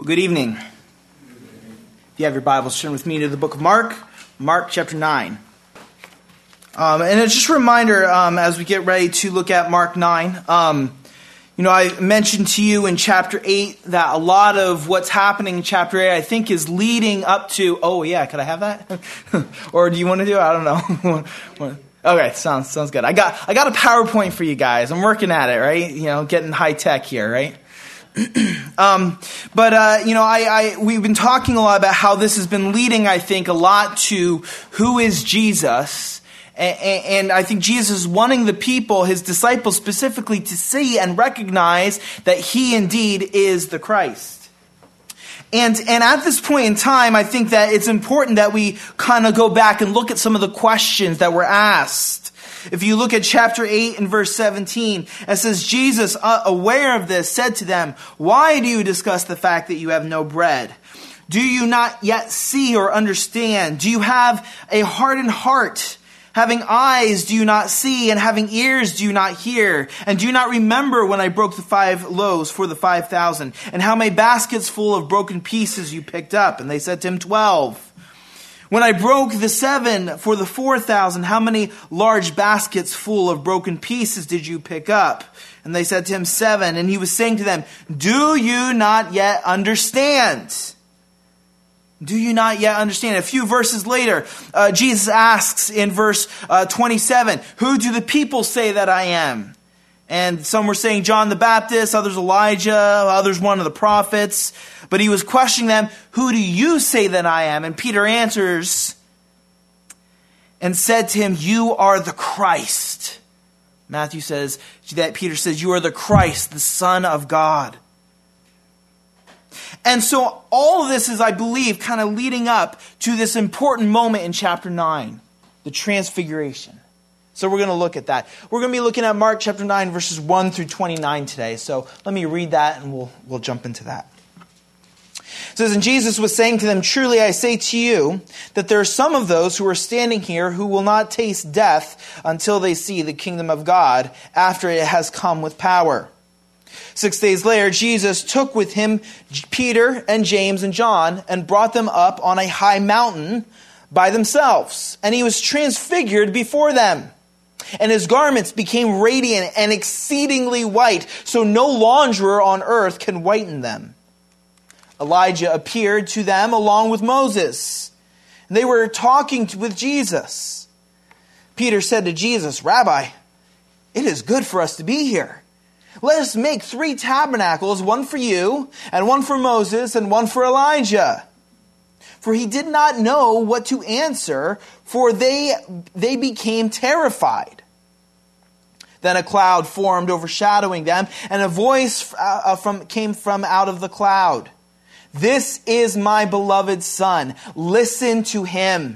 Well, good evening. If you have your Bibles, turn with me to the book of Mark, Mark chapter 9. And it's just a reminder as we get ready to look at Mark 9. I mentioned to you in chapter 8 that a lot of what's happening in chapter 8, I think, is leading up to... Oh, yeah, could I have that? Or do you want to do it? I don't know. Okay, sounds good. I got a PowerPoint for you guys. I'm working at it, right? Getting high tech here, right? We've been talking a lot about how this has been leading, I think, a lot to who is Jesus. And I think Jesus is wanting the people, his disciples specifically, to see and recognize that he indeed is the Christ. And at this point in time, I think that it's important that we kind of go back and look at some of the questions that were asked. If you look at chapter 8 and verse 17, it says, Jesus, aware of this, said to them, "Why do you discuss the fact that you have no bread? Do you not yet see or understand? Do you have a hardened heart? Having eyes, do you not see? And having ears, do you not hear? And do you not remember when I broke the 5 loaves for the 5,000? And how many baskets full of broken pieces you picked up?" And they said to him, 12. "When I broke the 7 for the 4,000, how many large baskets full of broken pieces did you pick up?" And they said to him, 7. And he was saying to them, "Do you not yet understand? Do you not yet understand?" A few verses later, Jesus asks in verse 27, "Who do the people say that I am?" And some were saying John the Baptist, others Elijah, others one of the prophets. But he was questioning them, "Who do you say that I am?" And Peter answers and said to him, "You are the Christ." Matthew says that Peter says, "You are the Christ, the Son of God." And so all of this is, I believe, kind of leading up to this important moment in chapter 9, the transfiguration. So we're going to look at that. We're going to be looking at Mark chapter 9, verses 1 through 29 today. So let me read that and we'll jump into that. It says, "And Jesus was saying to them, 'Truly I say to you that there are some of those who are standing here who will not taste death until they see the kingdom of God after it has come with power.' 6 days later, Jesus took with him Peter and James and John and brought them up on a high mountain by themselves. And he was transfigured before them. And his garments became radiant and exceedingly white, so no launderer on earth can whiten them. Elijah appeared to them along with Moses. And they were talking with Jesus. Peter said to Jesus, 'Rabbi, it is good for us to be here. Let us make 3 tabernacles, one for you, and one for Moses, and one for Elijah.' For he did not know what to answer, for they became terrified. Then a cloud formed overshadowing them, and a voice came from out of the cloud. 'This is my beloved Son. Listen to him.'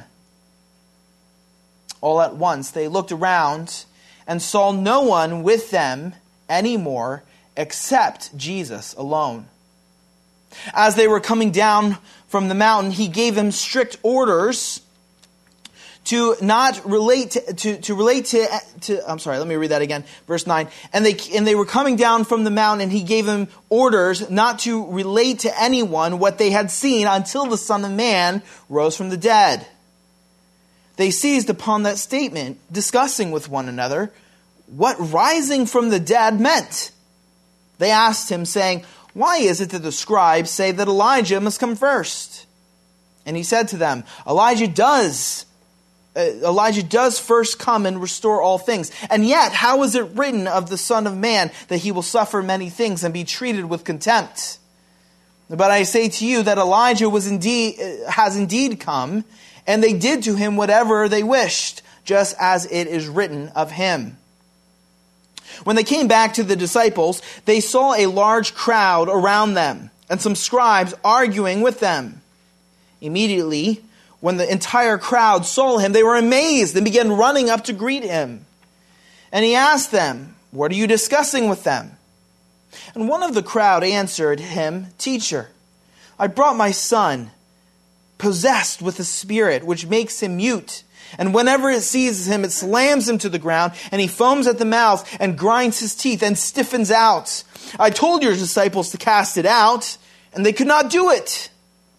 All at once they looked around and saw no one with them anymore except Jesus alone. As they were coming down from the mountain, he gave them strict orders to not relate to I'm sorry, let me read that again. Verse 9. And they were coming down from the mountain, and he gave them orders not to relate to anyone what they had seen until the Son of Man rose from the dead. They seized upon that statement, discussing with one another what rising from the dead meant. They asked him, saying, 'Why is it that the scribes say that Elijah must come first?' And he said to them, Elijah does first come and restore all things. And yet, how is it written of the Son of Man that he will suffer many things and be treated with contempt? But I say to you that Elijah has indeed come, and they did to him whatever they wished, just as it is written of him." When they came back to the disciples, they saw a large crowd around them, and some scribes arguing with them. Immediately, when the entire crowd saw him, they were amazed and began running up to greet him. And he asked them, "What are you discussing with them?" And one of the crowd answered him, "Teacher, I brought my son, possessed with a spirit, which makes him mute. And whenever it seizes him, it slams him to the ground, and he foams at the mouth and grinds his teeth and stiffens out. I told your disciples to cast it out, and they could not do it.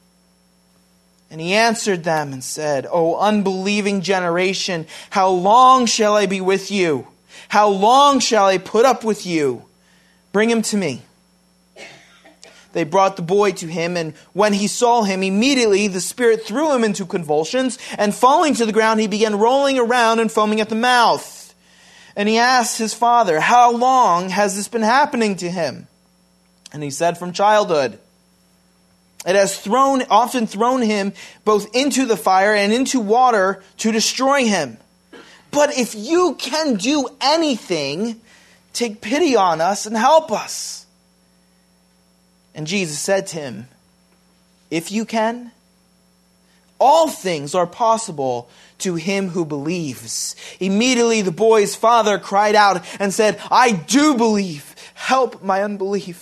And he answered them and said, O unbelieving generation, how long shall I be with you? How long shall I put up with you? Bring him to me. They brought the boy to him, and when he saw him, immediately the spirit threw him into convulsions, and falling to the ground, he began rolling around and foaming at the mouth. And he asked his father, how long has this been happening to him? And he said, from childhood. It has often thrown him both into the fire and into water to destroy him. But if you can do anything, take pity on us and help us. And Jesus said to him, if you can, all things are possible to him who believes. Immediately the boy's father cried out and said, I do believe. Help my unbelief.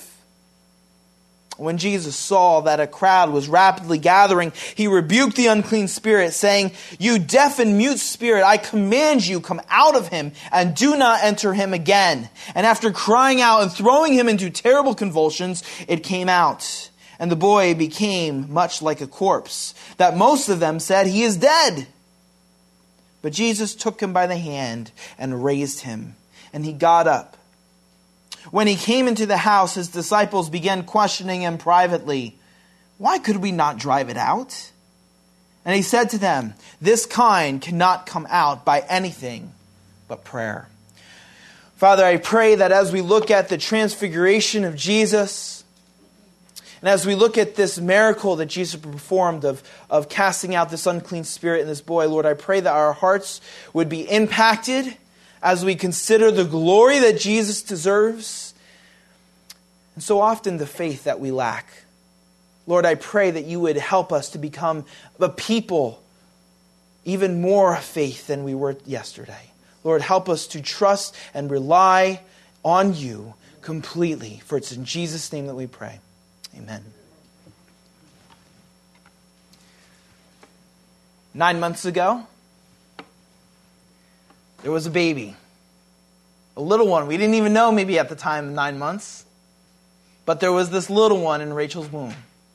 When Jesus saw that a crowd was rapidly gathering, he rebuked the unclean spirit, saying, you deaf and mute spirit, I command you, come out of him and do not enter him again. And after crying out and throwing him into terrible convulsions, it came out. And the boy became much like a corpse, that most of them said, he is dead. But Jesus took him by the hand and raised him, and he got up. When he came into the house, his disciples began questioning him privately. Why could we not drive it out? And he said to them, this kind cannot come out by anything but prayer. Father, I pray that as we look at the transfiguration of Jesus, and as we look at this miracle that Jesus performed of casting out this unclean spirit in this boy, Lord, I pray that our hearts would be impacted as we consider the glory that Jesus deserves, and so often the faith that we lack. Lord, I pray that you would help us to become a people even more faith than we were yesterday. Lord, help us to trust and rely on you completely. For it's in Jesus' name that we pray. Amen. 9 months ago, there was a baby, a little one. We didn't even know maybe at the time 9 months, but there was this little one in Rachel's womb.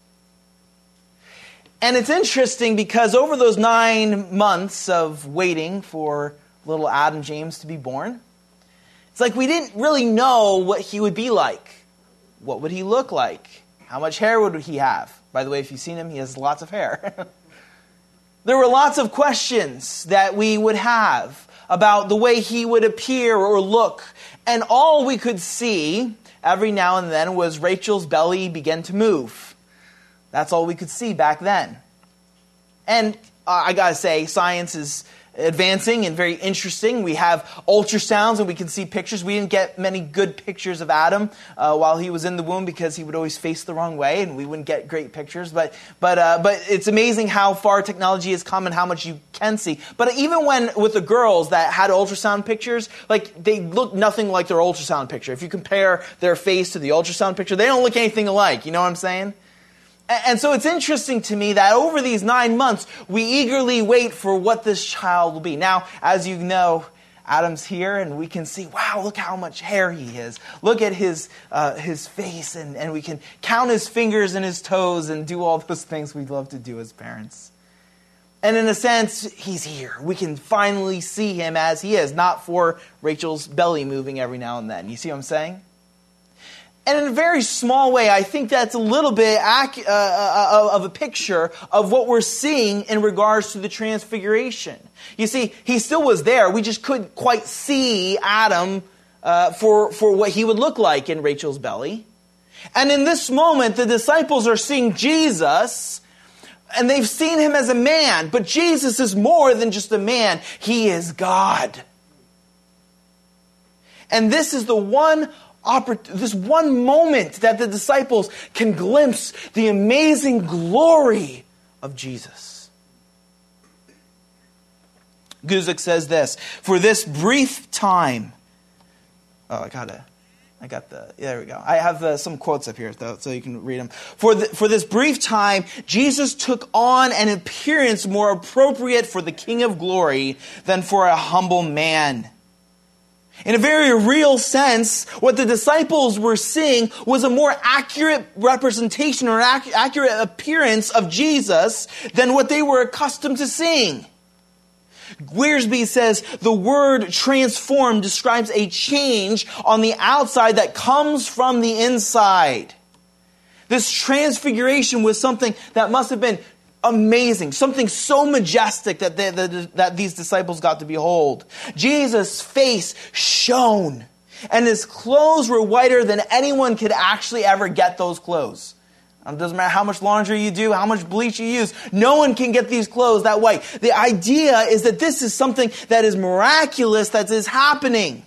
And it's interesting because over those 9 months of waiting for little Adam James to be born, it's like we didn't really know what he would be like. What would he look like? How much hair would he have? By the way, if you've seen him, he has lots of hair. There were lots of questions that we would have about the way he would appear or look. And all we could see every now and then was Rachel's belly begin to move. That's all we could see back then. And I gotta say, science is advancing and very interesting. We have ultrasounds and we can see pictures. We didn't get many good pictures of Adam while he was in the womb because he would always face the wrong way and we wouldn't get great pictures. But it's amazing how far technology has come and how much you can see. But even with the girls that had ultrasound pictures, like they look nothing like their ultrasound picture. If you compare their face to the ultrasound picture, they don't look anything alike. You know what I'm saying? And so it's interesting to me that over these 9 months, we eagerly wait for what this child will be. Now, as you know, Adam's here, and we can see, wow, look how much hair he has. Look at his face, and we can count his fingers and his toes and do all those things we love to do as parents. And in a sense, he's here. We can finally see him as he is, not for Rachel's belly moving every now and then. You see what I'm saying? And in a very small way, I think that's a little bit of a picture of what we're seeing in regards to the transfiguration. You see, he still was there. We just couldn't quite see Adam for what he would look like in Rachel's belly. And in this moment, the disciples are seeing Jesus, and they've seen him as a man. But Jesus is more than just a man. He is God. And this is this one moment that the disciples can glimpse the amazing glory of Jesus. Guzik says this, for this brief time, there we go. I have some quotes up here, though, so you can read them. For this brief time, Jesus took on an appearance more appropriate for the King of Glory than for a humble man. In a very real sense, what the disciples were seeing was a more accurate representation or accurate appearance of Jesus than what they were accustomed to seeing. Wiersbe says the word transform describes a change on the outside that comes from the inside. This transfiguration was something that must have been amazing, something so majestic that these disciples got to behold. Jesus' face shone, and his clothes were whiter than anyone could actually ever get those clothes. It doesn't matter how much laundry you do, how much bleach you use, no one can get these clothes that white. The idea is that this is something that is miraculous that is happening.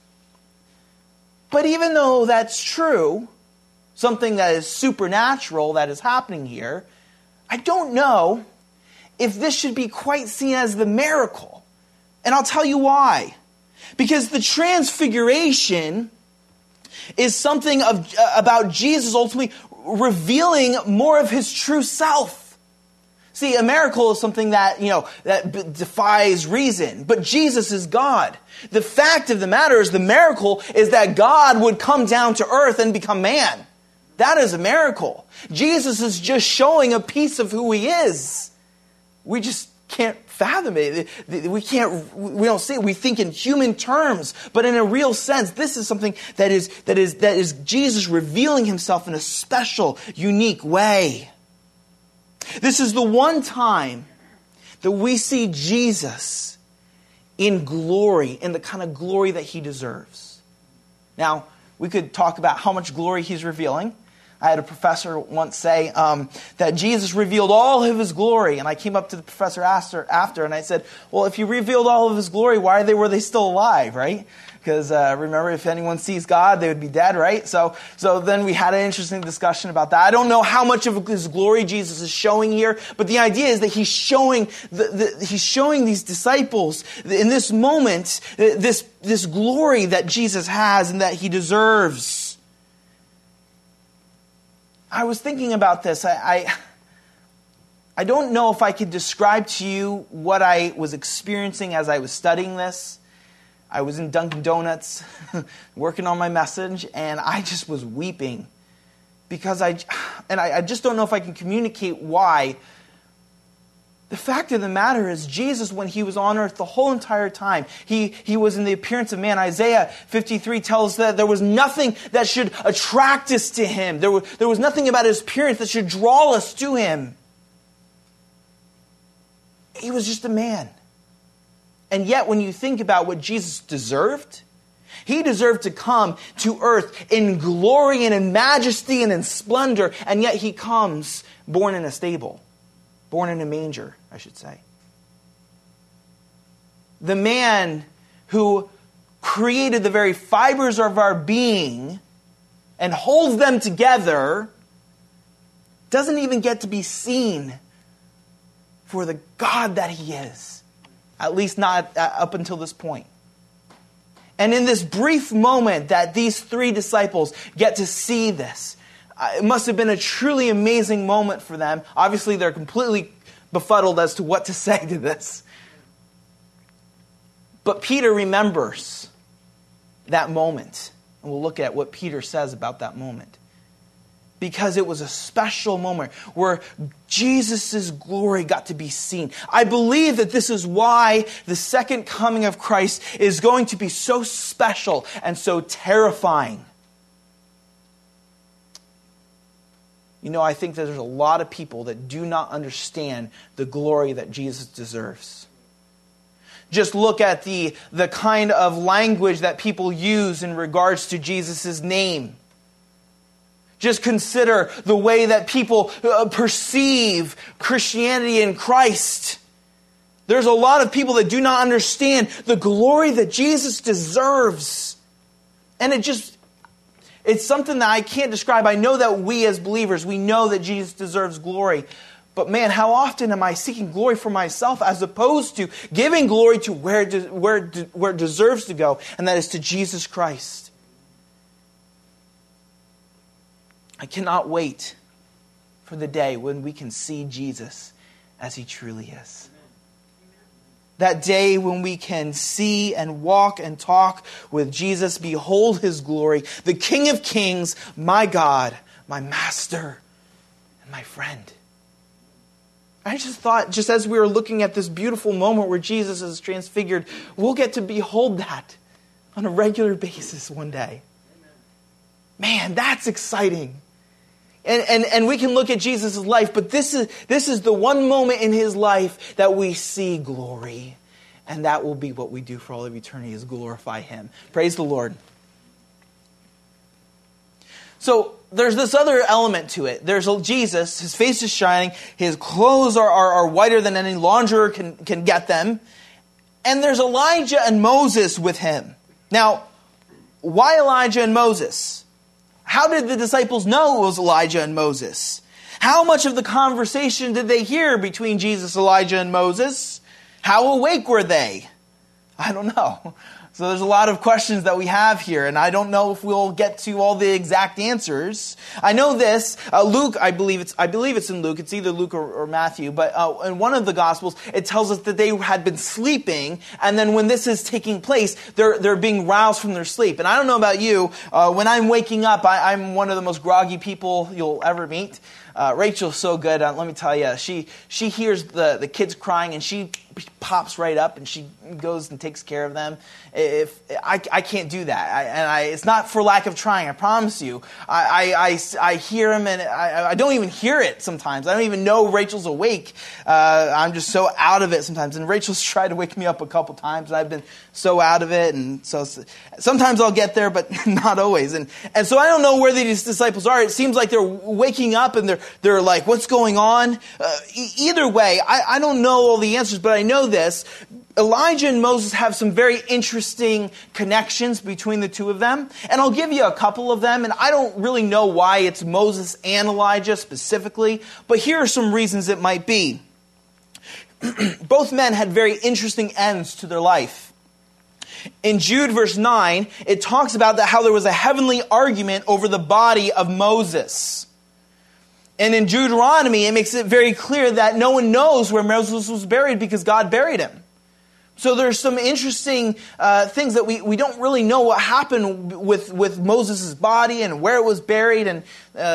But even though that's true, something that is supernatural that is happening here, I don't know if this should be quite seen as the miracle. And I'll tell you why. Because the transfiguration is something about Jesus ultimately revealing more of his true self. See, a miracle is something that defies reason. But Jesus is God. The fact of the matter is the miracle is that God would come down to earth and become man. That is a miracle. Jesus is just showing a piece of who he is. We just can't fathom it. We don't see it. We think in human terms, but in a real sense, this is something that is Jesus revealing himself in a special, unique way. This is the one time that we see Jesus in glory, in the kind of glory that he deserves. Now, we could talk about how much glory he's revealing. I had a professor once say that Jesus revealed all of his glory. And I came up to the professor after and I said, well, if you revealed all of his glory, why were they still alive, right? Because remember, if anyone sees God, they would be dead, right? So then we had an interesting discussion about that. I don't know how much of his glory Jesus is showing here, but the idea is that he's showing these disciples in this moment this glory that Jesus has and that he deserves. I was thinking about this. I don't know if I could describe to you what I was experiencing as I was studying this. I was in Dunkin' Donuts working on my message, and I just was weeping because I just don't know if I can communicate why. The fact of the matter is, Jesus, when he was on earth the whole entire time, he was in the appearance of man. Isaiah 53 tells us that there was nothing that should attract us to him. There was nothing about his appearance that should draw us to him. He was just a man. And yet, when you think about what Jesus deserved, he deserved to come to earth in glory and in majesty and in splendor, and yet he comes born in a stable. Born in a manger, I should say. The man who created the very fibers of our being and holds them together doesn't even get to be seen for the God that he is. At least not up until this point. And in this brief moment that these three disciples get to see this, it must have been a truly amazing moment for them. Obviously, they're completely befuddled as to what to say to this. But Peter remembers that moment. And we'll look at what Peter says about that moment. Because it was a special moment where Jesus' glory got to be seen. I believe that this is why the second coming of Christ is going to be so special and so terrifying. You know, I think that there's a lot of people that do not understand the glory that Jesus deserves. Just look at the kind of language that people use in regards to Jesus' name. Just consider the way that people perceive Christianity in Christ. There's a lot of people that do not understand the glory that Jesus deserves. And it's something that I can't describe. I know that we as believers, we know that Jesus deserves glory. But man, how often am I seeking glory for myself as opposed to giving glory to where it deserves to go, and that is to Jesus Christ. I cannot wait for the day when we can see Jesus as he truly is. That day when we can see and walk and talk with Jesus, behold his glory, the King of Kings, my God, my Master, and my friend. I just thought, just as we were looking at this beautiful moment where Jesus is transfigured, we'll get to behold that on a regular basis one day. Man, that's exciting. And we can look at Jesus' life, but this is the one moment in his life that we see glory. And that will be what we do for all of eternity, is glorify him. Praise the Lord. So there's this other element to it. There's Jesus, his face is shining, his clothes are whiter than any launderer can get them. And there's Elijah and Moses with him. Now, why Elijah and Moses? How did the disciples know it was Elijah and Moses? How much of the conversation did they hear between Jesus, Elijah, and Moses? How awake were they? I don't know. So there's a lot of questions that we have here, and I don't know if we'll get to all the exact answers. I know this. Luke, I believe it's in Luke. It's either Luke or Matthew, but in one of the Gospels, it tells us that they had been sleeping, and then when this is taking place, they're being roused from their sleep. And I don't know about you, when I'm waking up, I'm one of the most groggy people you'll ever meet. Rachel's so good. Let me tell you, she hears the kids crying and she pops right up and she goes and takes care of them. If I can't do that, it's not for lack of trying. I promise you. I hear them and I don't even hear it sometimes. I don't even know Rachel's awake. I'm just so out of it sometimes. And Rachel's tried to wake me up a couple times, and I've been so out of it. And so sometimes I'll get there, but not always. And so I don't know where these disciples are. It seems like they're waking up and they're like, what's going on? Either way, I don't know all the answers, but I know this. Elijah and Moses have some very interesting connections between the two of them. And I'll give you a couple of them. And I don't really know why it's Moses and Elijah specifically. But here are some reasons it might be. Both men had very interesting ends to their life. In Jude verse 9, it talks about how there was a heavenly argument over the body of Moses. And in Deuteronomy, it makes it very clear that no one knows where Moses was buried because God buried him. So there's some interesting things that we don't really know what happened with Moses' body and where it was buried, and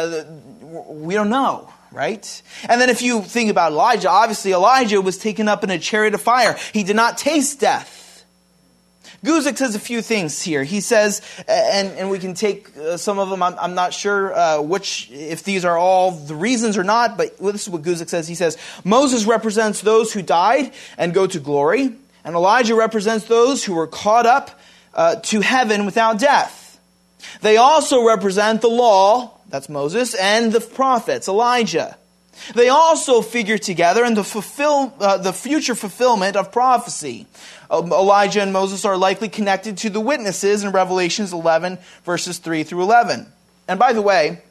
we don't know, right? And then if you think about Elijah, obviously Elijah was taken up in a chariot of fire. He did not taste death. Guzik says a few things here. He says, and we can take some of them. I'm not sure if these are all the reasons or not, but this is what Guzik says. He says, Moses represents those who died and go to glory, and Elijah represents those who were caught up to heaven without death. They also represent the law, that's Moses, and the prophets, Elijah. They also figure together in the future fulfillment of prophecy. Elijah and Moses are likely connected to the witnesses in Revelations 11, verses 3 through 11. And by the way,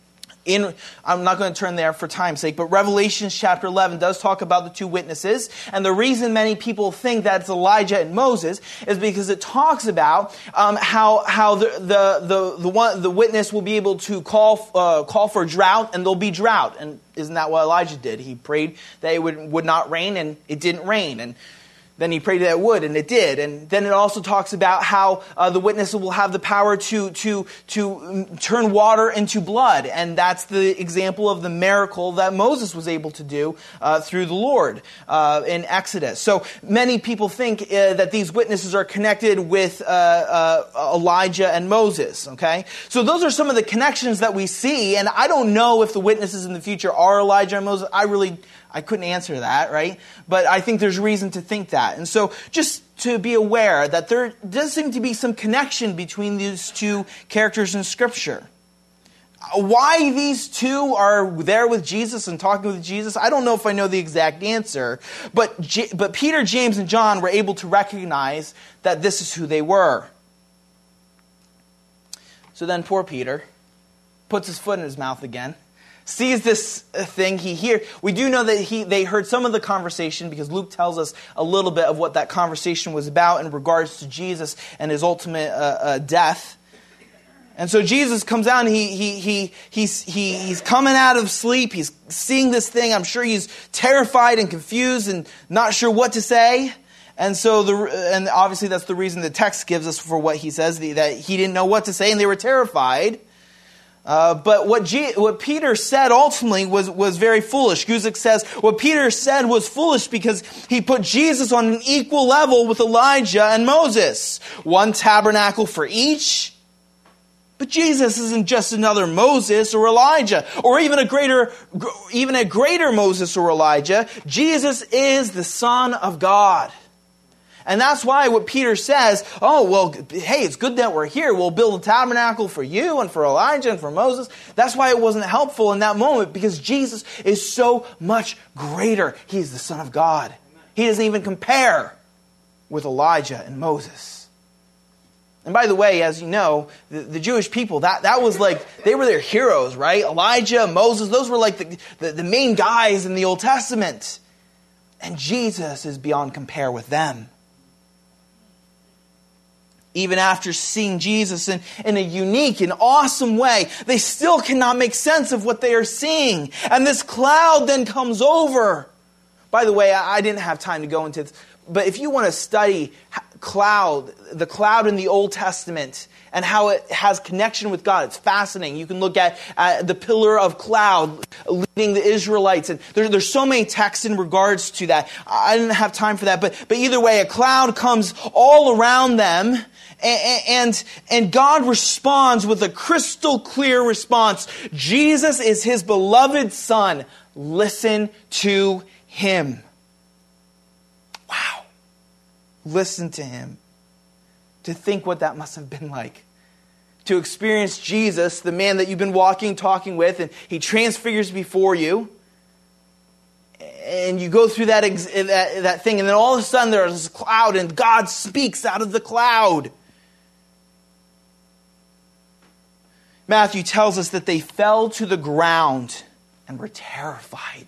I'm not going to turn there for time's sake, but Revelations chapter 11 does talk about the two witnesses. And the reason many people think that it's Elijah and Moses is because it talks about how the witness will be able to call for drought, and there'll be drought. And isn't that what Elijah did? He prayed that it would not rain, and it didn't rain. And then he prayed that it would, and it did. And then it also talks about how the witness will have the power to turn water into blood. And that's the example of the miracle that Moses was able to do through the Lord in Exodus. So many people think that these witnesses are connected with Elijah and Moses. Okay, so those are some of the connections that we see. And I don't know if the witnesses in the future are Elijah and Moses. I couldn't answer that, right? But I think there's reason to think that. And so just to be aware that there does seem to be some connection between these two characters in Scripture. Why these two are there with Jesus and talking with Jesus, I don't know if I know the exact answer. But Peter, James, and John were able to recognize that this is who they were. So then poor Peter puts his foot in his mouth again. Sees this thing we do know that they heard some of the conversation because Luke tells us a little bit of what that conversation was about in regards to Jesus and his ultimate death. And so Jesus comes out and he's coming out of sleep. He's seeing this thing. I'm sure he's terrified and confused and not sure what to say. And and obviously that's the reason the text gives us for what he says, that he didn't know what to say and they were terrified. But what Peter said ultimately was very foolish. Guzik says what Peter said was foolish because he put Jesus on an equal level with Elijah and Moses. One tabernacle for each. But Jesus isn't just another Moses or Elijah, or even a greater Moses or Elijah. Jesus is the Son of God. And that's why what Peter says, oh, well, hey, it's good that we're here. We'll build a tabernacle for you and for Elijah and for Moses. That's why it wasn't helpful in that moment, because Jesus is so much greater. He is the Son of God. He doesn't even compare with Elijah and Moses. And by the way, as you know, the Jewish people, that was like, they were their heroes, right? Elijah, Moses, those were like the main guys in the Old Testament. And Jesus is beyond compare with them. Even after seeing Jesus in a unique and awesome way, they still cannot make sense of what they are seeing. And this cloud then comes over. By the way, I didn't have time to go into this, but if you want to study the cloud in the Old Testament and how it has connection with God, it's fascinating. You can look at the pillar of cloud leading the Israelites, and there's so many texts in regards to that. I didn't have time for that, but either way, a cloud comes all around them, and God responds with a crystal clear response. Jesus is his beloved Son. Listen to him. Wow. Listen to him. To think what that must have been like. To experience Jesus, the man that you've been talking with, and he transfigures before you. And you go through that thing, and then all of a sudden there's this cloud, and God speaks out of the cloud. Matthew tells us that they fell to the ground and were terrified.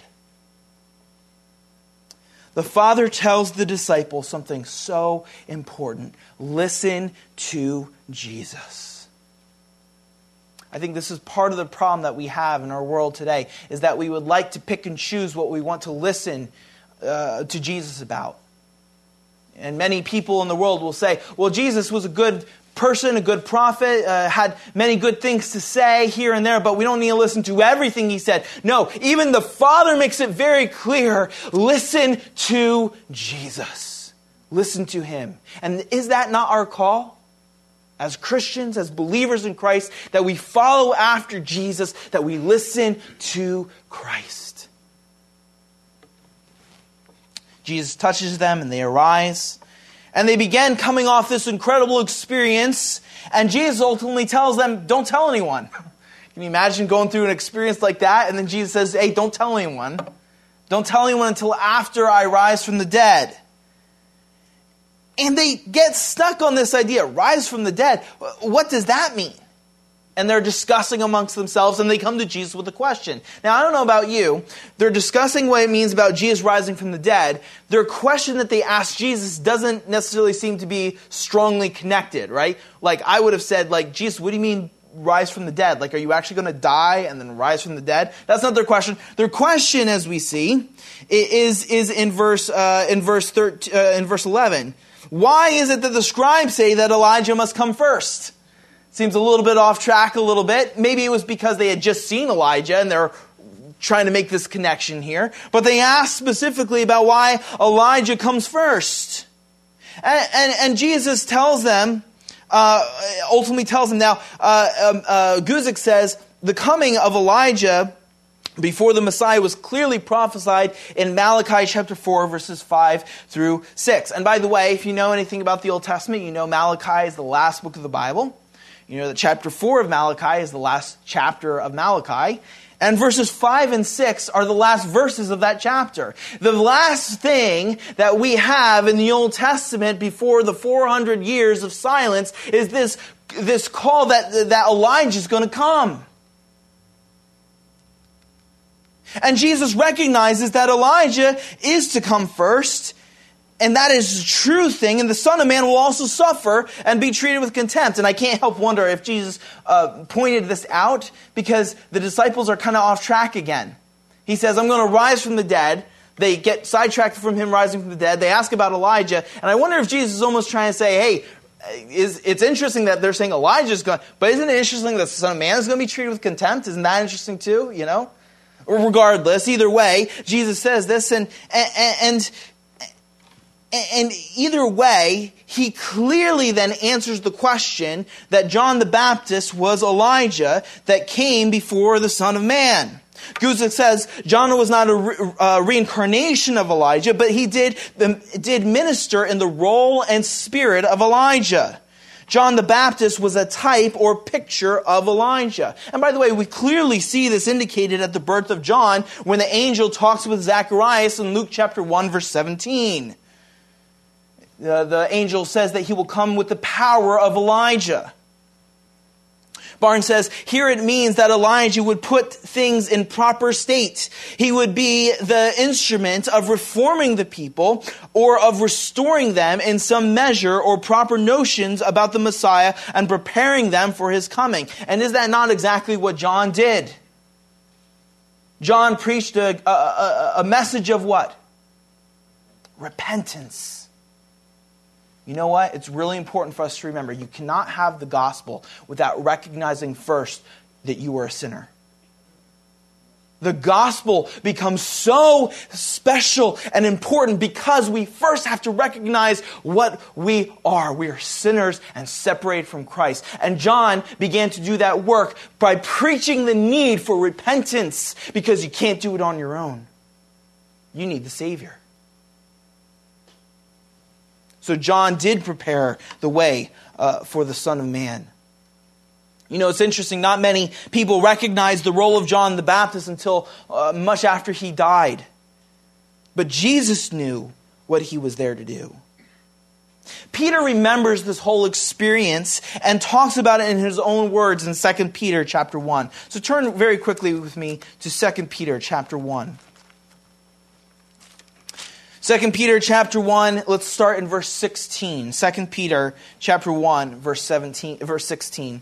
The Father tells the disciples something so important. Listen to Jesus. I think this is part of the problem that we have in our world today, is that we would like to pick and choose what we want to listen to Jesus about. And many people in the world will say, well, Jesus was a good person, a good prophet, had many good things to say here and there, but we don't need to listen to everything he said. No, even the Father makes it very clear. Listen to Jesus. Listen to him. And is that not our call? As Christians, as believers in Christ, that we follow after Jesus, that we listen to Christ. Jesus touches them and they arise. And they began coming off this incredible experience. And Jesus ultimately tells them, don't tell anyone. Can you imagine going through an experience like that? And then Jesus says, hey, don't tell anyone. Don't tell anyone until after I rise from the dead. And they get stuck on this idea, rise from the dead. What does that mean? And they're discussing amongst themselves, and they come to Jesus with a question. Now, I don't know about you. They're discussing what it means about Jesus rising from the dead. Their question that they ask Jesus doesn't necessarily seem to be strongly connected, right? Like, I would have said, like, Jesus, what do you mean rise from the dead? Like, are you actually going to die and then rise from the dead? That's not their question. Their question, as we see, is in verse 11. Why is it that the scribes say that Elijah must come first? Seems a little bit off track a little bit. Maybe it was because they had just seen Elijah and they're trying to make this connection here. But they asked specifically about why Elijah comes first. And Jesus tells them, ultimately tells them now, Guzik says, the coming of Elijah before the Messiah was clearly prophesied in Malachi chapter 4, verses 5 through 6. And by the way, if you know anything about the Old Testament, you know Malachi is the last book of the Bible. You know that chapter 4 of Malachi is the last chapter of Malachi. And verses 5 and 6 are the last verses of that chapter. The last thing that we have in the Old Testament before the 400 years of silence is this call that Elijah is going to come. And Jesus recognizes that Elijah is to come first. And that is a true thing. And the Son of Man will also suffer and be treated with contempt. And I can't help wonder if Jesus pointed this out because the disciples are kind of off track again. He says, I'm going to rise from the dead. They get sidetracked from him rising from the dead. They ask about Elijah. And I wonder if Jesus is almost trying to say, hey, it's interesting that they're saying Elijah's going, but isn't it interesting that the Son of Man is going to be treated with contempt? Isn't that interesting too, you know? Regardless, either way, Jesus says this, and either way, he clearly then answers the question that John the Baptist was Elijah that came before the Son of Man. Guzik says John was not a reincarnation of Elijah, but he did minister in the role and spirit of Elijah. John the Baptist was a type or picture of Elijah. And by the way, we clearly see this indicated at the birth of John when the angel talks with Zacharias in Luke chapter 1, verse 17. The angel says that he will come with the power of Elijah. Barnes says, here it means that Elijah would put things in proper state. He would be the instrument of reforming the people or of restoring them in some measure or proper notions about the Messiah and preparing them for his coming. And is that not exactly what John did? John preached a message of what? Repentance. You know what? It's really important for us to remember. You cannot have the gospel without recognizing first that you are a sinner. The gospel becomes so special and important because we first have to recognize what we are. We are sinners and separated from Christ. And John began to do that work by preaching the need for repentance because you can't do it on your own. You need the Savior. So John did prepare the way for the Son of Man. You know, it's interesting, not many people recognized the role of John the Baptist until much after he died. But Jesus knew what he was there to do. Peter remembers this whole experience and talks about it in his own words in 2 Peter chapter 1. So turn very quickly with me to 2 Peter chapter 1. 2 Peter chapter 1, let's start in verse 16. 2 Peter chapter 1, verse 16.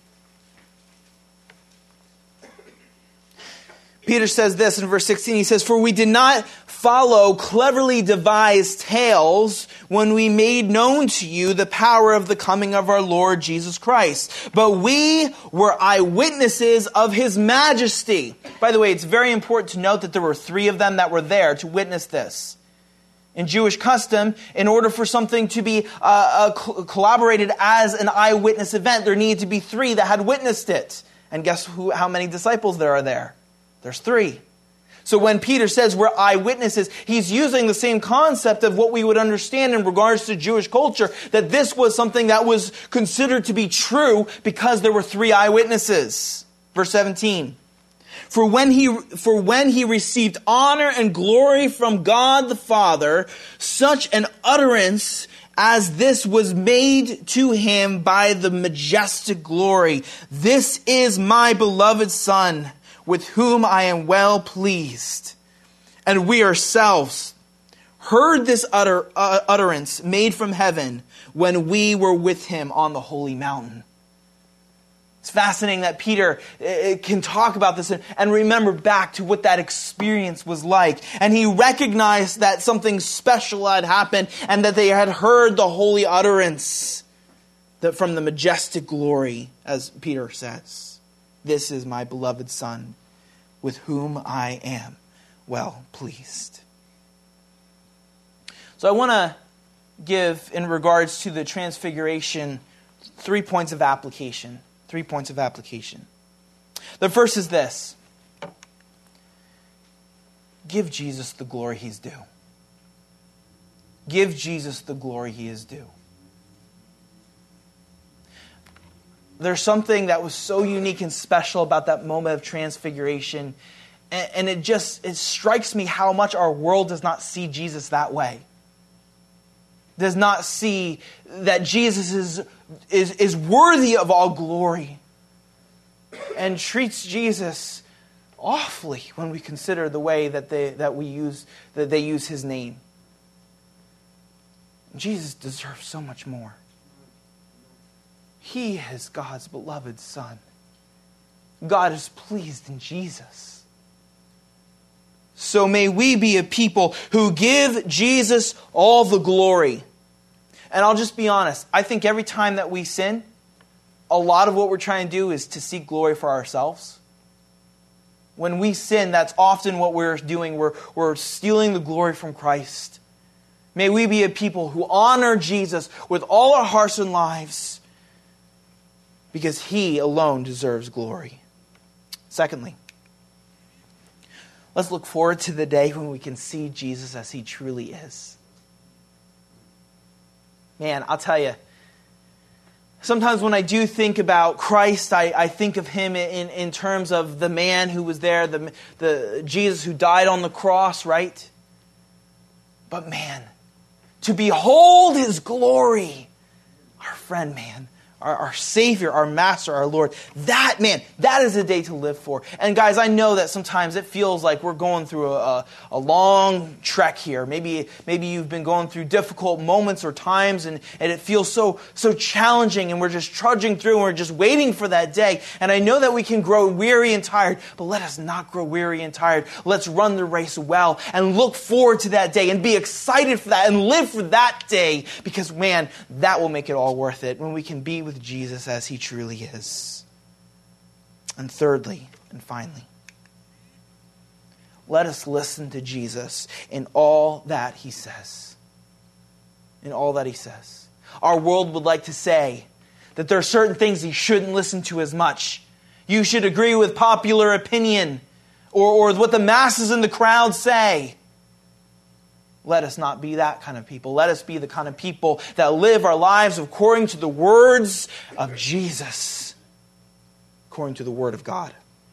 Peter says this in verse 16. He says, "For we did not follow cleverly devised tales when we made known to you the power of the coming of our Lord Jesus Christ, but we were eyewitnesses of his majesty." By the way, it's very important to note that there were 3 of them that were there to witness this. In Jewish custom, in order for something to be collaborated as an eyewitness event, there needed to be 3 that had witnessed it. And guess how many disciples there are there? There's 3. So when Peter says we're eyewitnesses, he's using the same concept of what we would understand in regards to Jewish culture, that this was something that was considered to be true because there were 3 eyewitnesses. Verse 17. For when he received honor and glory from God the Father, such an utterance as this was made to him by the majestic glory. "This is my beloved Son, with whom I am well pleased." And we ourselves heard this utterance made from heaven when we were with him on the holy mountain. It's fascinating that Peter can talk about this and remember back to what that experience was like. And he recognized that something special had happened and that they had heard the holy utterance that from the majestic glory, as Peter says. "This is my beloved Son, with whom I am well pleased." So I want to give, in regards to the transfiguration, 3 points of application. 3 points of application. The first is this: give Jesus the glory he's due. Give Jesus the glory he is due. There's something that was so unique and special about that moment of transfiguration, and it strikes me how much our world does not see Jesus that way. Does not see that Jesus is worthy of all glory, and treats Jesus awfully when we consider the way that they use his name. Jesus deserves so much more. He is God's beloved Son. God is pleased in Jesus. so may we be a people who give Jesus all the glory. And I'll just be honest, I think every time that we sin, a lot of what we're trying to do is to seek glory for ourselves. When we sin, that's often what we're doing. We're stealing the glory from Christ. May we be a people who honor Jesus with all our hearts and lives, because He alone deserves glory. Secondly, let's look forward to the day when we can see Jesus as He truly is. Man, I'll tell you, sometimes when I do think about Christ, I think of Him in terms of the man who was there, the Jesus who died on the cross, right? But man, to behold His glory, our friend, man, our Savior, our Master, our Lord, that is a day to live for. And guys, I know that sometimes it feels like we're going through a long trek here. Maybe you've been going through difficult moments or times, and it feels so challenging, and we're just trudging through, and we're just waiting for that day. And I know that we can grow weary and tired, but let us not grow weary and tired. Let's run the race well and look forward to that day and be excited for that and live for that day, because man, that will make it all worth it when we can be with Jesus as He truly is. And thirdly, and finally, let us listen to Jesus in all that He says. In all that He says. Our world would like to say that there are certain things you shouldn't listen to as much. You should agree with popular opinion or what the masses in the crowd say. Let us not be that kind of people. Let us be the kind of people that live our lives according to the words of Jesus, according to the Word of God.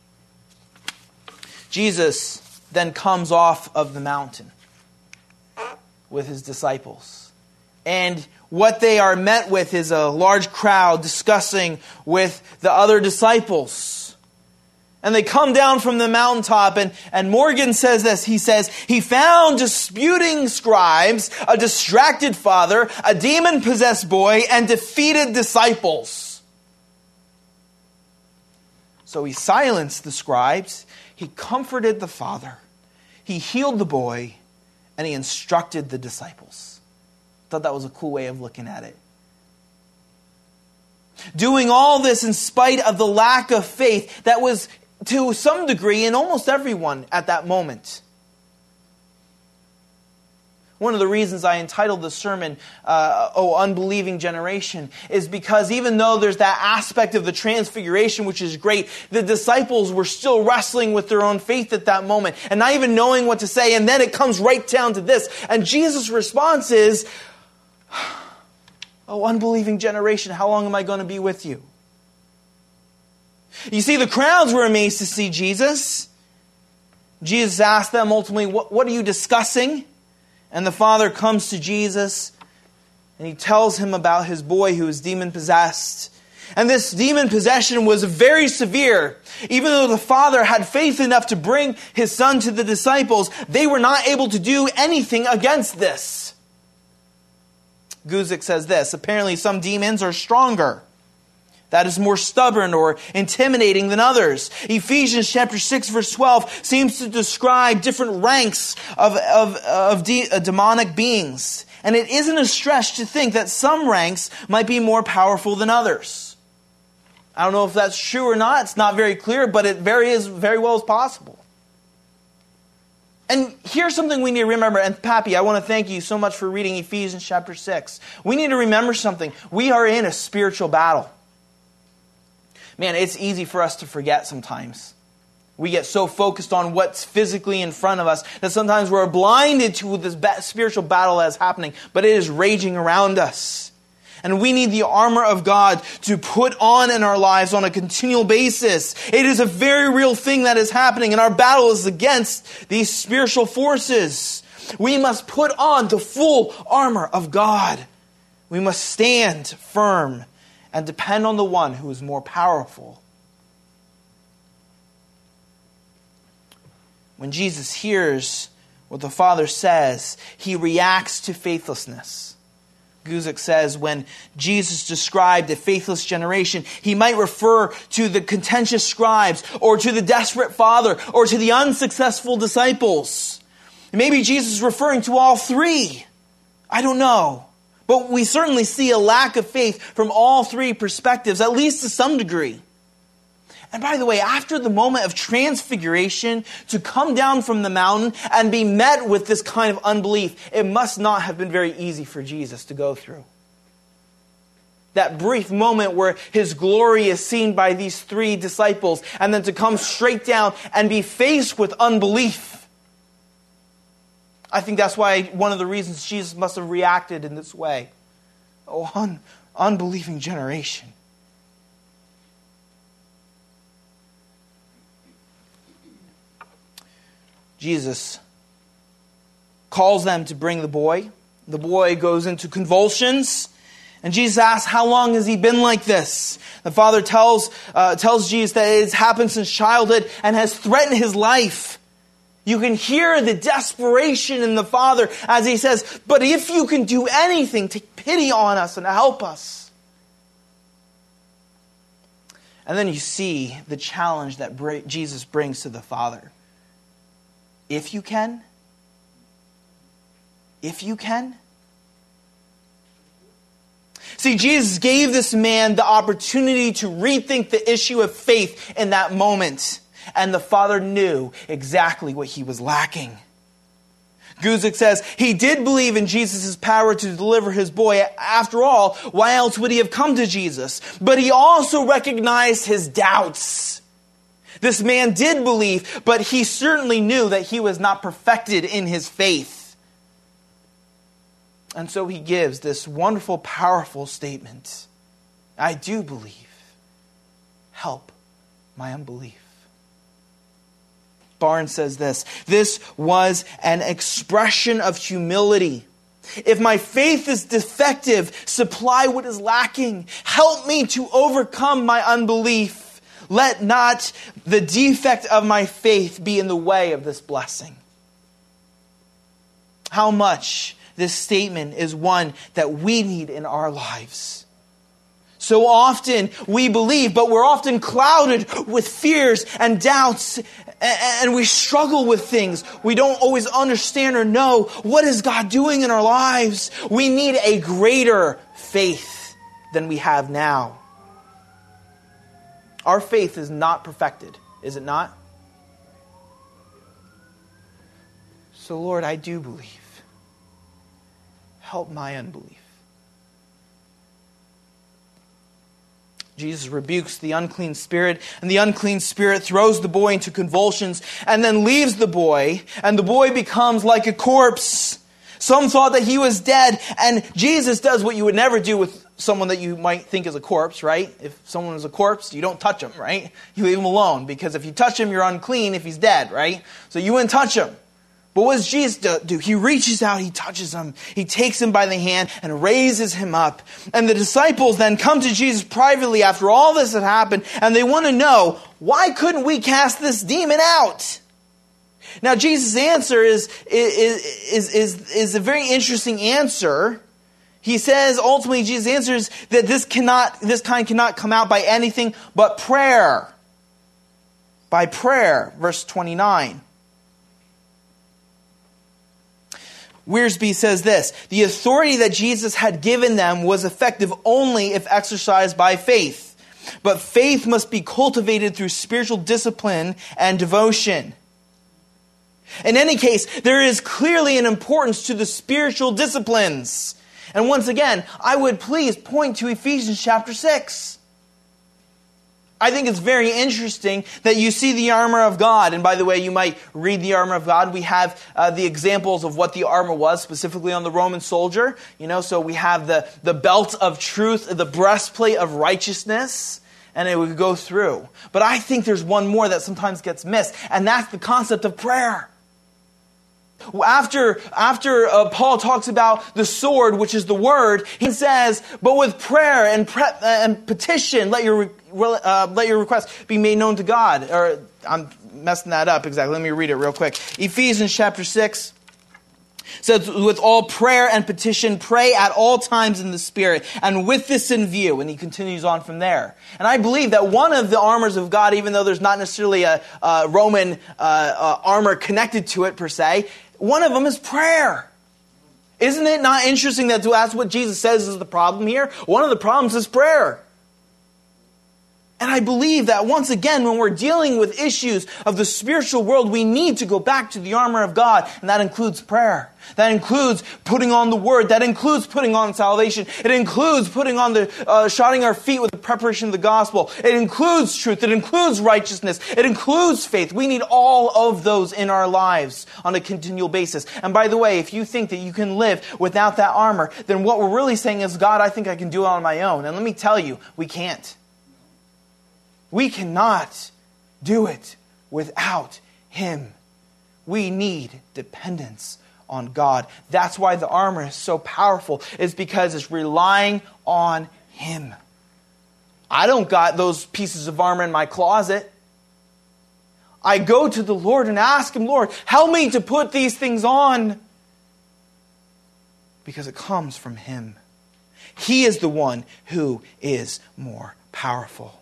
Jesus then comes off of the mountain with His disciples. And what they are met with is a large crowd discussing with the other disciples. And they come down from the mountaintop, and Morgan says this. He says, he found disputing scribes, a distracted father, a demon-possessed boy, and defeated disciples. So he silenced the scribes, he comforted the father, he healed the boy, and he instructed the disciples. I thought that was a cool way of looking at it. Doing all this in spite of the lack of faith that was to some degree in almost everyone at that moment. One of the reasons I entitled the sermon, "Oh Unbelieving Generation," is because even though there's that aspect of the transfiguration, which is great, the disciples were still wrestling with their own faith at that moment and not even knowing what to say. And then it comes right down to this. And Jesus' response is, "Oh unbelieving generation, how long am I going to be with you?" You see, the crowds were amazed to see Jesus. Jesus asked them ultimately, what are you discussing? And the father comes to Jesus and he tells him about his boy who is demon-possessed. And this demon possession was very severe. Even though the father had faith enough to bring his son to the disciples, they were not able to do anything against this. Guzik says this, apparently some demons are stronger. That is more stubborn or intimidating than others. Ephesians chapter 6 verse 12 seems to describe different ranks of demonic beings. And it isn't a stretch to think that some ranks might be more powerful than others. I don't know if that's true or not. It's not very clear, but it very well is possible. And here's something we need to remember. And Pappy, I want to thank you so much for reading Ephesians chapter 6. We need to remember something. We are in a spiritual battle. Man, it's easy for us to forget sometimes. We get so focused on what's physically in front of us that sometimes we're blinded to this spiritual battle that is happening, but it is raging around us. And we need the armor of God to put on in our lives on a continual basis. It is a very real thing that is happening, and our battle is against these spiritual forces. We must put on the full armor of God. We must stand firm and depend on the one who is more powerful. When Jesus hears what the Father says, he reacts to faithlessness. Guzik says when Jesus described a faithless generation, he might refer to the contentious scribes or to the desperate father or to the unsuccessful disciples. Maybe Jesus is referring to all three. I don't know. But we certainly see a lack of faith from all three perspectives, at least to some degree. And by the way, after the moment of transfiguration, to come down from the mountain and be met with this kind of unbelief, it must not have been very easy for Jesus to go through. That brief moment where his glory is seen by these three disciples, and then to come straight down and be faced with unbelief. I think that's why one of the reasons Jesus must have reacted in this way. Oh, unbelieving generation. Jesus calls them to bring the boy. The boy goes into convulsions. And Jesus asks, how long has he been like this? The father tells Jesus that it has happened since childhood and has threatened his life. You can hear the desperation in the father as he says, but if you can do anything, take pity on us and help us. And then you see the challenge that Jesus brings to the father. If you can. If you can. See, Jesus gave this man the opportunity to rethink the issue of faith in that moment. And the father knew exactly what he was lacking. Guzik says, he did believe in Jesus' power to deliver his boy. After all, why else would he have come to Jesus? But he also recognized his doubts. This man did believe, but he certainly knew that he was not perfected in his faith. And so he gives this wonderful, powerful statement. I do believe. Help my unbelief. Barnes says this was an expression of humility. If my faith is defective, supply what is lacking. Help me to overcome my unbelief. Let not the defect of my faith be in the way of this blessing. How much this statement is one that we need in our lives. So often we believe, but we're often clouded with fears and doubts, and we struggle with things. We don't always understand or know what is God doing in our lives. We need a greater faith than we have now. Our faith is not perfected, is it not? So Lord, I do believe. Help my unbelief. Jesus rebukes the unclean spirit, and the unclean spirit throws the boy into convulsions and then leaves the boy, and the boy becomes like a corpse. Some thought that he was dead, and Jesus does what you would never do with someone that you might think is a corpse, right? If someone is a corpse, you don't touch him, right? You leave him alone, because if you touch him, you're unclean if he's dead, right? So you wouldn't touch him. But what does Jesus do? He reaches out, he touches him, he takes him by the hand and raises him up. And the disciples then come to Jesus privately after all this had happened, and they want to know, why couldn't we cast this demon out? Now Jesus' answer is a very interesting answer. He says, ultimately, Jesus answers that this kind cannot come out by anything but prayer. By prayer, verse 29. Wiersbe says this, the authority that Jesus had given them was effective only if exercised by faith. But faith must be cultivated through spiritual discipline and devotion. In any case, there is clearly an importance to the spiritual disciplines. And once again, I would please point to Ephesians chapter 6. I think it's very interesting that you see the armor of God. And by the way, you might read the armor of God. We have the examples of what the armor was, specifically on the Roman soldier. So we have the belt of truth, the breastplate of righteousness, and it would go through. But I think there's one more that sometimes gets missed, and that's the concept of prayer. After Paul talks about the sword, which is the word, he says, but with prayer and petition, let your request be made known to God. Or I'm messing that up exactly. Let me read it real quick. Ephesians chapter 6, It says, with all prayer and petition, pray at all times in the Spirit, and with this in view. And he continues on from there. And I believe that one of the armors of God, even though there's not necessarily a Roman armor connected to it per se, one of them is prayer. Isn't it not interesting that that's what Jesus says is the problem here? One of the problems is prayer. And I believe that once again, when we're dealing with issues of the spiritual world, we need to go back to the armor of God. And that includes prayer. That includes putting on the Word. That includes putting on salvation. It includes putting on shodding our feet with the preparation of the gospel. It includes truth. It includes righteousness. It includes faith. We need all of those in our lives on a continual basis. And by the way, if you think that you can live without that armor, then what we're really saying is, God, I think I can do it on my own. And let me tell you, we can't. We cannot do it without Him. We need dependence on God. That's why the armor is so powerful, is because it's relying on Him. I don't got those pieces of armor in my closet. I go to the Lord and ask Him, Lord, help me to put these things on. Because it comes from Him. He is the one who is more powerful.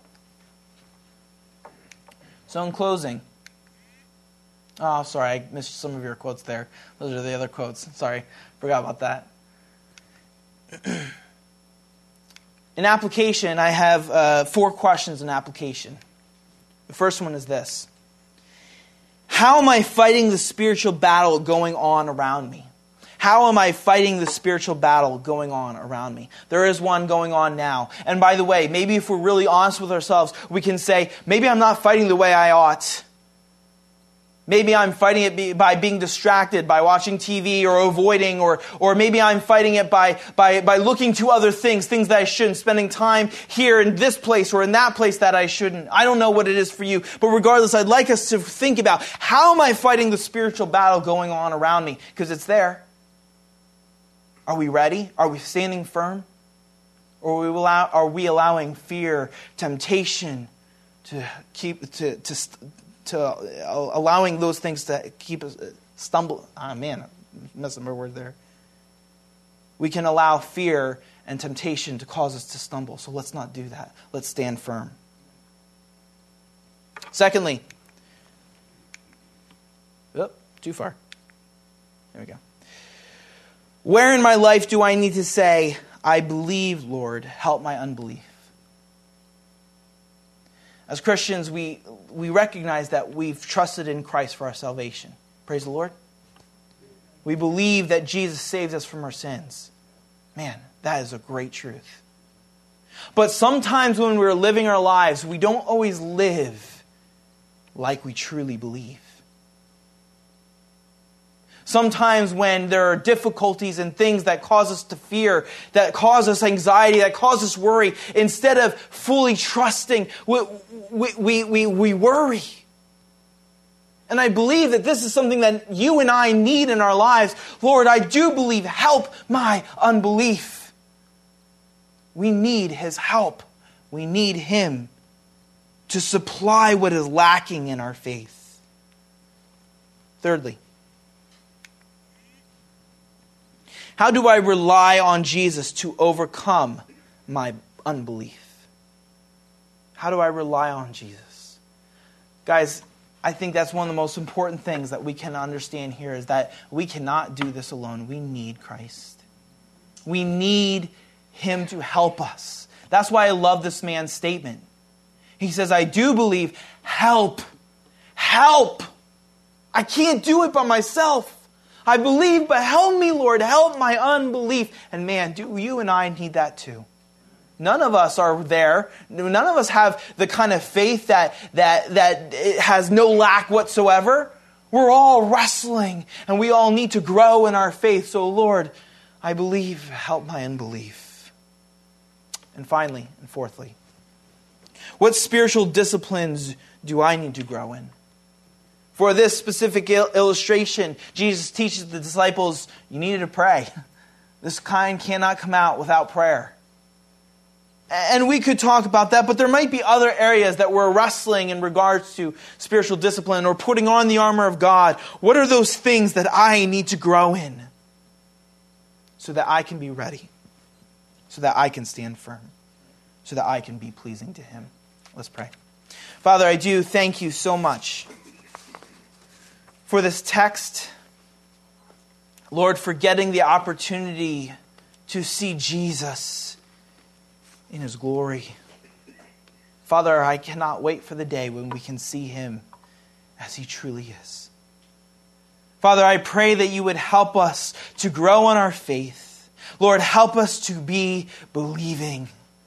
So in closing, oh, sorry, I missed some of your quotes there. Those are the other quotes. Sorry, forgot about that. In application, I have 4 questions in application. The first one is this. How am I fighting the spiritual battle going on around me? How am I fighting the spiritual battle going on around me? There is one going on now. And by the way, maybe if we're really honest with ourselves, we can say, maybe I'm not fighting the way I ought. Maybe I'm fighting it by being distracted, by watching TV or avoiding, or maybe I'm fighting it by looking to other things that I shouldn't, spending time here in this place or in that place that I shouldn't. I don't know what it is for you, but regardless, I'd like us to think about, how am I fighting the spiritual battle going on around me? Because it's there. Are we ready? Are we standing firm? Or are we allowing fear, temptation allowing those things to keep us stumble? I'm messing my word there. We can allow fear and temptation to cause us to stumble. So let's not do that. Let's stand firm. Secondly, too far. There we go. Where in my life do I need to say, I believe, Lord, help my unbelief? As Christians, we recognize that we've trusted in Christ for our salvation. Praise the Lord. We believe that Jesus saved us from our sins. Man, that is a great truth. But sometimes when we're living our lives, we don't always live like we truly believe. Sometimes when there are difficulties and things that cause us to fear, that cause us anxiety, that cause us worry, instead of fully trusting, we worry. And I believe that this is something that you and I need in our lives. Lord, I do believe, help my unbelief. We need His help. We need Him to supply what is lacking in our faith. Thirdly, how do I rely on Jesus to overcome my unbelief? How do I rely on Jesus? Guys, I think that's one of the most important things that we can understand here, is that we cannot do this alone. We need Christ. We need Him to help us. That's why I love this man's statement. He says, I do believe, help. Help. I can't do it by myself. I believe, but help me, Lord. Help my unbelief. And man, do you and I need that too. None of us are there. None of us have the kind of faith that has no lack whatsoever. We're all wrestling, and we all need to grow in our faith. So, Lord, I believe, help my unbelief. And finally, and fourthly, what spiritual disciplines do I need to grow in? For this specific illustration, Jesus teaches the disciples, you needed to pray. This kind cannot come out without prayer. And we could talk about that, but there might be other areas that we're wrestling in regards to spiritual discipline or putting on the armor of God. What are those things that I need to grow in? so that I can be ready, so that I can stand firm, so that I can be pleasing to him. Let's pray. Father, I do thank you so much for this text. Lord, for getting the opportunity to see Jesus in his glory. Father, I cannot wait for the day when we can see him as he truly is. Father, I pray that you would help us to grow in our faith. Lord, help us to be believing.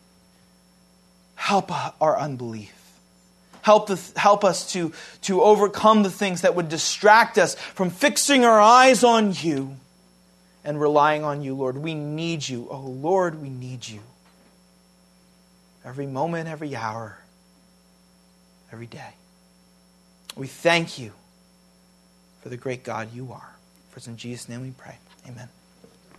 Help our unbelief. Help us to overcome the things that would distract us from fixing our eyes on you and relying on you, Lord. We need you. Oh, Lord, we need you. Every moment, every hour, every day. We thank you for the great God you are. For it's in Jesus' name we pray. Amen.